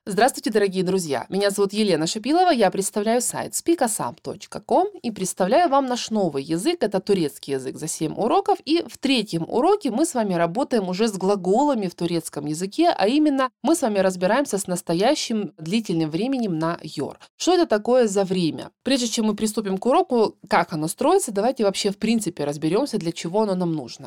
Здравствуйте, дорогие друзья! Меня зовут Елена Шипилова, я представляю сайт speakasam.com и представляю вам наш новый язык, это турецкий язык за 7 уроков. И в третьем уроке мы с вами работаем уже с глаголами в турецком языке, а именно мы с вами разбираемся с настоящим длительным временем на your. Что это такое за время? Прежде чем мы приступим к уроку, как оно строится, давайте вообще в принципе разберемся, для чего оно нам нужно.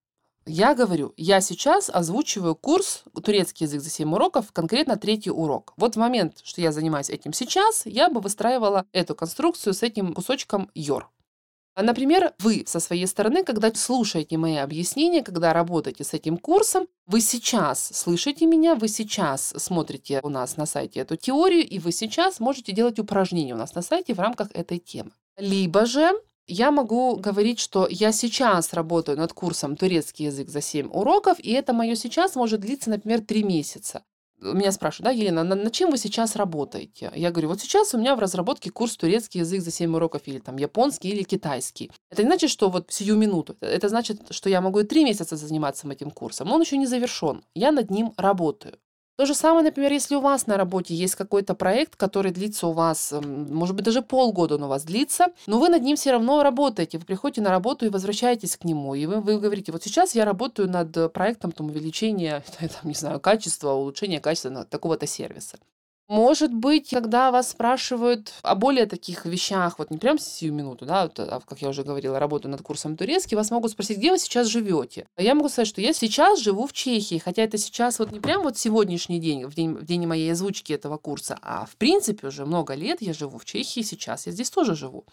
Я сейчас озвучиваю курс «Турецкий язык за 7 уроков», конкретно третий урок. Вот в момент, что я занимаюсь этим сейчас, я бы выстраивала эту конструкцию с этим кусочком «your». Например, вы со своей стороны, когда слушаете мои объяснения, когда работаете с этим курсом, вы сейчас слышите меня, вы сейчас смотрите у нас на сайте эту теорию, и вы сейчас можете делать упражнения у нас на сайте в рамках этой темы. Либо же я могу говорить, что я сейчас работаю над курсом «Турецкий язык за 7 уроков», и это мое сейчас может длиться, например, 3 месяца. Меня спрашивают: да, Елена, над чем вы сейчас работаете? Я говорю, вот сейчас у меня в разработке курс «Турецкий язык за 7 уроков», или там японский, или китайский. Это не значит, что вот сию минуту. Это значит, что я могу и 3 месяца заниматься этим курсом, но он еще не завершен. Я над ним работаю. То же самое, например, если у вас на работе есть какой-то проект, который длится у вас, может быть, даже полгода он у вас длится, но вы над ним все равно работаете. Вы приходите на работу и возвращаетесь к нему. И вы говорите, вот сейчас я работаю над проектом там, увеличения, там, не знаю, качества, улучшения качества такого-то сервиса. Может быть, когда вас спрашивают о более таких вещах, вот не прям сию минуту, да, вот, как я уже говорила, работаю над курсом турецкий, вас могут спросить, где вы сейчас живете. А я могу сказать, что я сейчас живу в Чехии, хотя это сейчас вот не прям вот сегодняшний день, в день моей озвучки этого курса, а в принципе уже много лет я живу в Чехии сейчас, я здесь тоже живу.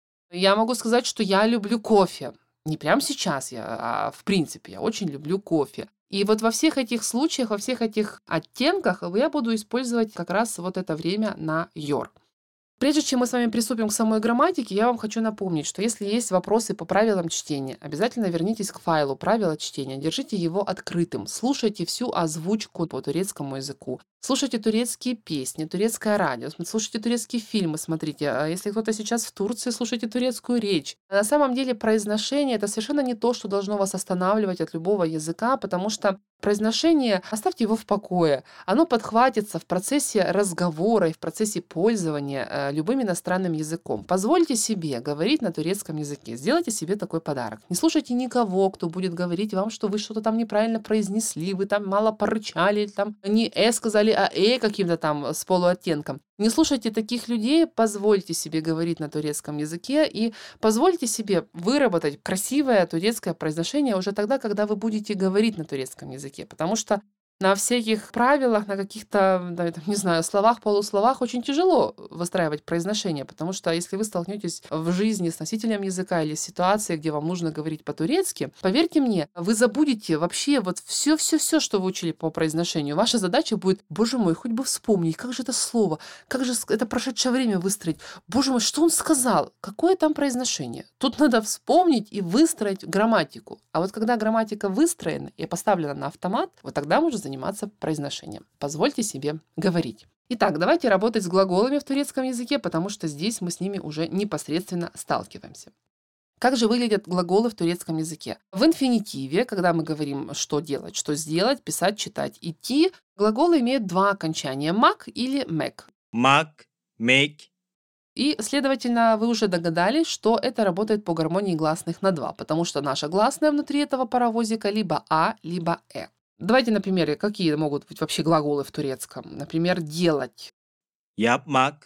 Я могу сказать, что я люблю кофе. Не прям сейчас а в принципе, я очень люблю кофе. И вот во всех этих случаях, во всех этих оттенках я буду использовать как раз вот это время на your. Прежде чем мы с вами приступим к самой грамматике, я вам хочу напомнить, что если есть вопросы по правилам чтения, обязательно вернитесь к файлу «Правила чтения», держите его открытым, слушайте всю озвучку по турецкому языку, слушайте турецкие песни, турецкое радио, слушайте турецкие фильмы, смотрите. А если кто-то сейчас в Турции, слушайте турецкую речь. На самом деле произношение – это совершенно не то, что должно вас останавливать от любого языка, потому что произношение, оставьте его в покое. Оно подхватится в процессе разговора и в процессе пользования любым иностранным языком. Позвольте себе говорить на турецком языке. Сделайте себе такой подарок. Не слушайте никого, кто будет говорить вам, что вы что-то там неправильно произнесли, вы там мало порычали, там не сказали, а каким-то там с полуоттенком. Не слушайте таких людей, позвольте себе говорить на турецком языке и позвольте себе выработать красивое турецкое произношение уже тогда, когда вы будете говорить на турецком языке. Потому что на всяких правилах, на каких-то, да, там, не знаю, словах, полусловах очень тяжело выстраивать произношение, потому что если вы столкнетесь в жизни с носителем языка или с ситуацией, где вам нужно говорить по-турецки, поверьте мне, вы забудете вообще вот все, что вы учили по произношению. Ваша задача будет, боже мой, хоть бы вспомнить, как же это слово, как же это прошедшее время выстроить. Боже мой, что он сказал? Какое там произношение? Тут надо вспомнить и выстроить грамматику. А вот когда грамматика выстроена и поставлена на автомат, вот тогда можно заниматься произношением. Позвольте себе говорить. Итак, давайте работать с глаголами в турецком языке, потому что здесь мы с ними уже непосредственно сталкиваемся. Как же выглядят глаголы в турецком языке? В инфинитиве, когда мы говорим что делать, что сделать, писать, читать, идти, глаголы имеют два окончания – мак или мек. Make, make. И, следовательно, вы уже догадались, что это работает по гармонии гласных на 2, потому что наша гласная внутри этого паровозика либо а, либо э. Давайте, например, какие могут быть вообще глаголы в турецком. Например, делать, Yapmak,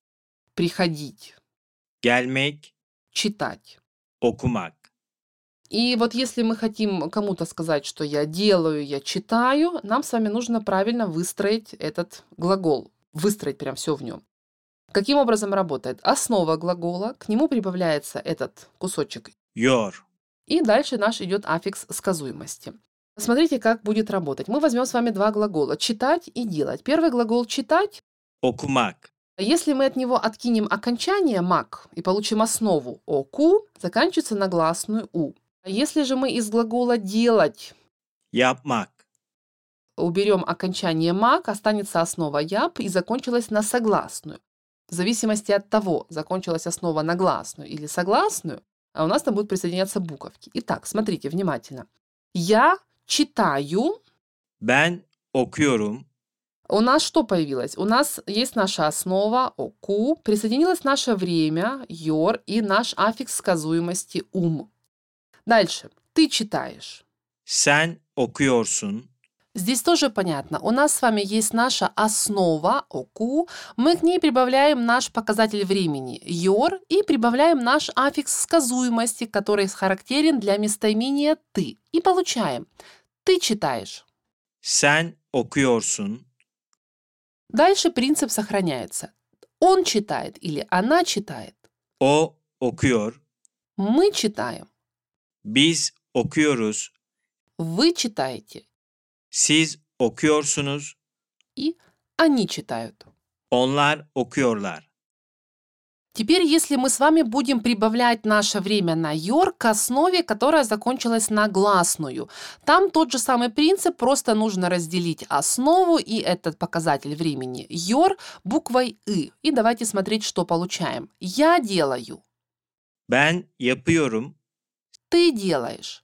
приходить, gelmek, читать. okumak. И вот если мы хотим кому-то сказать, что я делаю, я читаю, нам с вами нужно правильно выстроить этот глагол, выстроить прям все в нем. Каким образом работает? Основа глагола, к нему прибавляется этот кусочек, Your, и дальше наш идет аффикс сказуемости. Смотрите, как будет работать. Мы возьмем с вами два глагола – читать и делать. Первый глагол «читать». okumak. Если мы от него откинем окончание «мак» и получим основу «оку», заканчивается на гласную «у». А если же мы из глагола «делать» Yapmak, уберем окончание «мак», останется основа «яп» и закончилась на согласную. В зависимости от того, закончилась основа на гласную или согласную, а у нас там будут присоединяться буковки. Итак, смотрите внимательно. Я читаю, ben okuyorum, У нас что появилось? У нас есть наша основа оку, присоединилось наше время your и наш аффикс сказуемости ум. Дальше. Ты читаешь. Sen okuyorsun. Здесь тоже понятно. У нас с вами есть наша основа оку. Мы к ней прибавляем наш показатель времени your и прибавляем наш аффикс сказуемости, который характерен для местоимения ты. И получаем. Ты читаешь. Sen okuyorsun. Дальше принцип сохраняется. Он читает или она читает. O okuyor. Мы читаем. Biz okuyoruz. Вы читаете. Siz okuyorsunuz. И они читают. Onlar okuyorlar. Теперь, если мы с вами будем прибавлять наше время на your к основе, которая закончилась на гласную, там тот же самый принцип, просто нужно разделить основу и этот показатель времени your буквой «ы». И давайте смотреть, что получаем. Я делаю. Ben yapıyorum. Ты делаешь.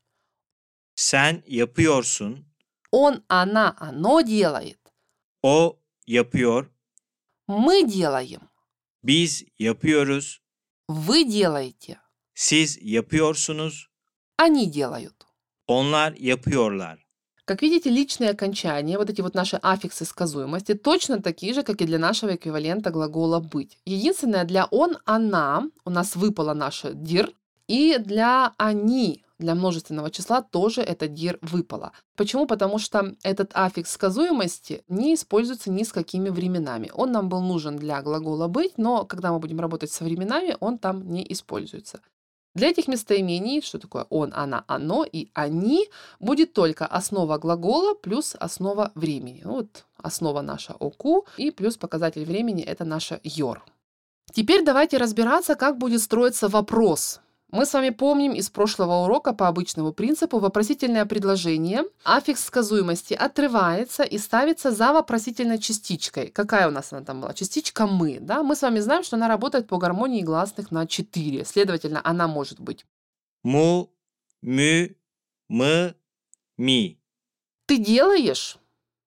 Sen yapıyorsun. Он, она, оно делает. O yapıyor. Мы делаем. Biz yapıyoruz. Вы делаете. Siz yapıyorsunuz. Они делают. Onlar yapıyorlar. Как видите, личные окончания, вот эти вот наши аффиксы сказуемости, точно такие же, как и для нашего эквивалента глагола «быть». Единственное, для «он», «она» у нас выпало наше «дир», и для «они», для множественного числа, тоже это «дир» выпало. Почему? Потому что этот аффикс сказуемости не используется ни с какими временами. Он нам был нужен для глагола «быть», но когда мы будем работать со временами, он там не используется. Для этих местоимений, что такое он, она, оно и они, будет только основа глагола плюс основа времени. Вот основа наша оку и плюс показатель времени это наша your. Теперь давайте разбираться, как будет строиться вопрос. Мы с вами помним из прошлого урока по обычному принципу вопросительное предложение. Аффикс сказуемости отрывается и ставится за вопросительной частичкой. Какая у нас она там была? Частичка «мы». Да? Мы с вами знаем, что она работает по гармонии гласных на 4. Следовательно, она может быть Mu, mü, mı, mi. «ты делаешь»,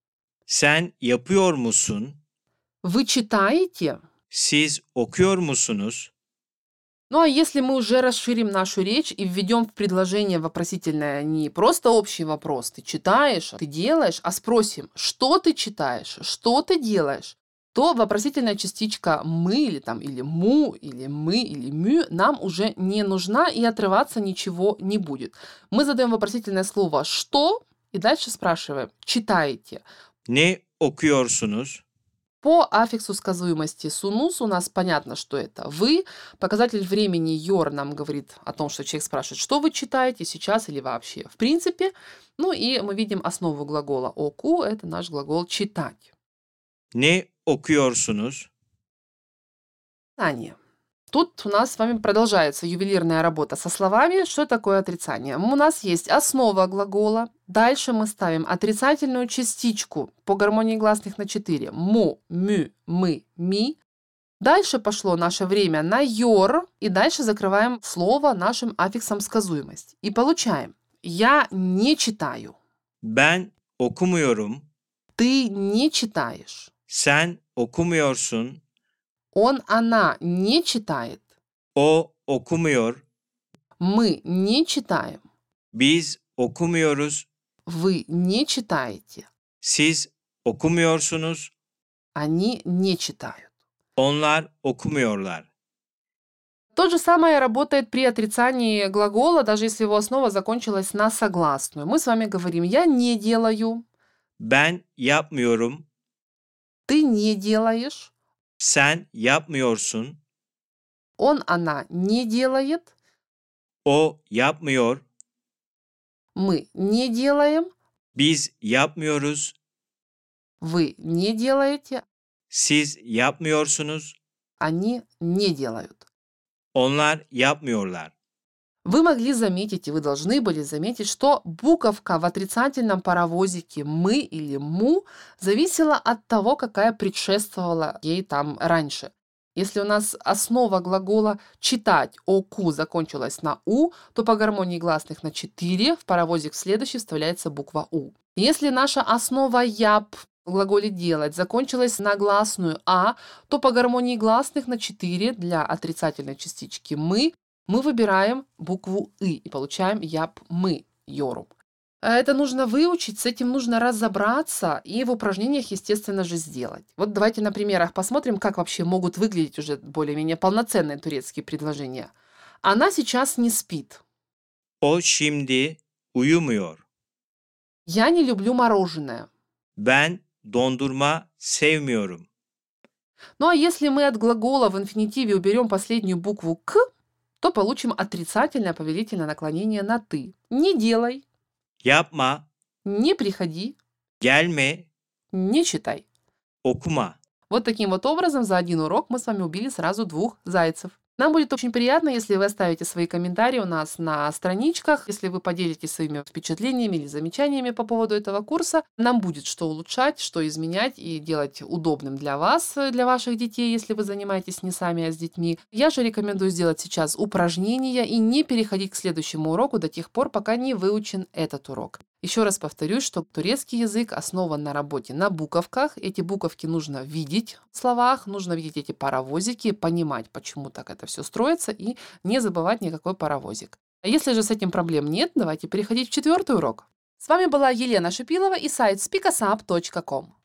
Sen yapıyor musun? «вы читаете». Siz okuyor musunuz? Ну а если мы уже расширим нашу речь и введем в предложение вопросительное не просто общий вопрос, ты читаешь, ты делаешь, а спросим, что ты читаешь, что ты делаешь, то вопросительная частичка «мы» или там или «му», или «мы», или «мю» нам уже не нужна и отрываться ничего не будет. Мы задаем вопросительное слово «что» и дальше спрашиваем «читаете». Ne okuyorsunuz? По аффиксу сказуемости сунус у нас понятно, что это вы. Показатель времени your нам говорит о том, что человек спрашивает, что вы читаете сейчас или вообще в принципе. Ну и мы видим основу глагола оку, это наш глагол читать. Ne okuyorsunuz? Отрицание. Тут у нас с вами продолжается ювелирная работа со словами. Что такое отрицание? У нас есть основа глагола. Дальше мы ставим отрицательную частичку по гармонии гласных на 4. Му, мю, мы, ми. Дальше пошло наше время на your. И дальше закрываем слово нашим аффиксом сказуемости. И получаем. Я не читаю. Ben okumuyorum. Ты не читаешь. Sen okumuyorsun. Он, она не читает. O okumuyor. Мы не читаем. Biz okumuyoruz. Вы не читаете. Siz okumuyorsunuz. Они не читают. Onlar okumuyorlar. То же самое работает при отрицании глагола, даже если его основа закончилась на согласную. Мы с вами говорим «я не делаю», Ben yapmıyorum. «ты не делаешь», Sen yapmıyorsun. «он, она не делает», O yapmıyor. «мы не делаем», Biz yapmıyoruz. «вы не делаете», Siz yapmıyorsunuz. «они не делают». Onlar yapmıyorlar. Вы могли заметить, и вы должны были заметить, что буковка в отрицательном паровозике «мы» или «му» зависела от того, какая предшествовала ей там раньше. Если у нас основа глагола «читать» «оку» закончилась на «у», то по гармонии гласных на 4 в паровозик следующий вставляется буква «у». Если наша основа «яб» в глаголе «делать» закончилась на гласную «а», то по гармонии гласных на 4 для отрицательной частички мы выбираем букву «ы» и получаем «яп-мы» йорум. Это нужно выучить, с этим нужно разобраться и в упражнениях, естественно же, сделать. Вот давайте на примерах посмотрим, как вообще могут выглядеть уже более-менее полноценные турецкие предложения. Она сейчас не спит. O şimdi uyumuyor. Я не люблю мороженое. Ben dondurma sevmiyorum. Ну а если мы от глагола в инфинитиве уберем последнюю букву «к», то получим отрицательное повелительное наклонение на «ты». Не делай, Yapma, не приходи, gelme, не читай. okuma. Вот таким вот образом за один урок мы с вами убили сразу 2 зайцев. Нам будет очень приятно, если вы оставите свои комментарии у нас на страничках, если вы поделитесь своими впечатлениями или замечаниями по поводу этого курса. Нам будет что улучшать, что изменять и делать удобным для вас, для ваших детей, если вы занимаетесь не сами, а с детьми. Я же рекомендую сделать сейчас упражнения и не переходить к следующему уроку до тех пор, пока не выучен этот урок. Еще раз повторюсь, что турецкий язык основан на работе на буковках. Эти буковки нужно видеть в словах, нужно видеть эти паровозики, понимать, почему так это все строится, и не забывать никакой паровозик. А если же с этим проблем нет, давайте переходить в 4-й урок. С вами была Елена Шипилова и сайт speakasap.com.